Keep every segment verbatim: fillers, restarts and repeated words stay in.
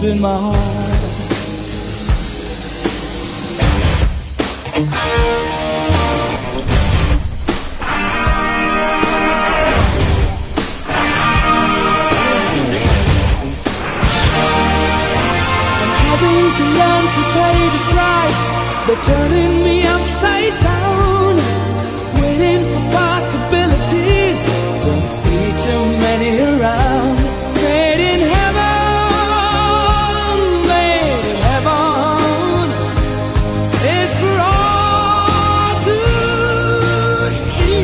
deep in my heart. To learn to pay the price, they're turning me upside down, waiting for possibilities, don't see too many around. Made in heaven, made in heaven, it's for all to see.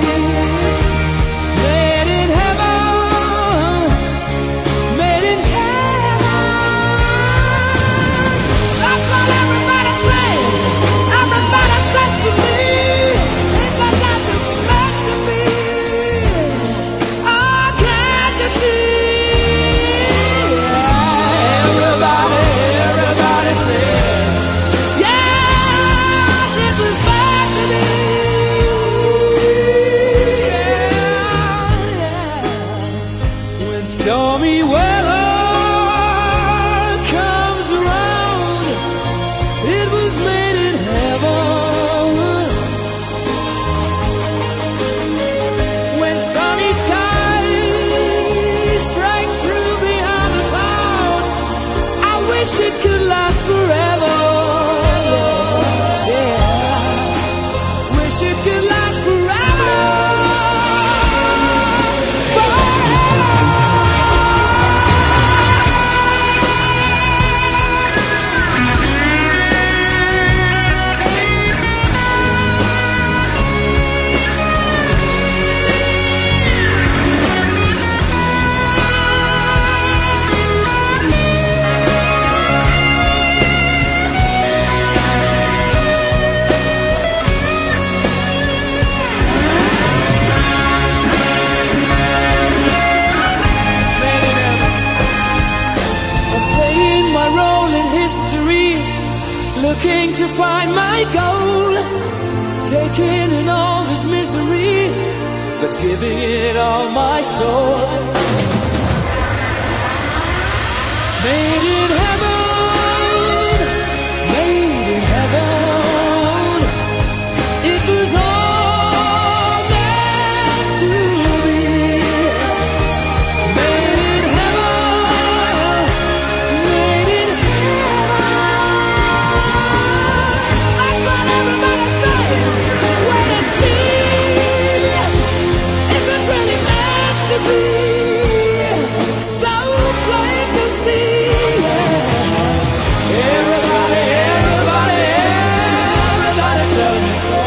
Made in heaven, made in heaven. Everybody says to me, if I got the back to me, oh, can't you see? Everybody, everybody says, yes, it was back to me. Yeah, yeah. When stormy weather comes around, it was made in heaven. When sunny skies break through behind the clouds, I wish it could last forever. Yeah, wish it could last forever. Looking to find my goal, taking in all this misery, but giving it all my soul. Made in heaven, made in heaven, it was all meant to be. Made in heaven, made in so plain to see. Everybody, everybody, everybody tells me so.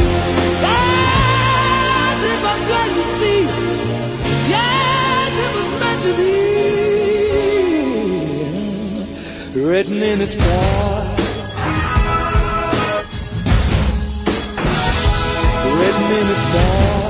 Yes, it was plain to see. Yes, it was meant to be. Written in the stars. Written in the stars.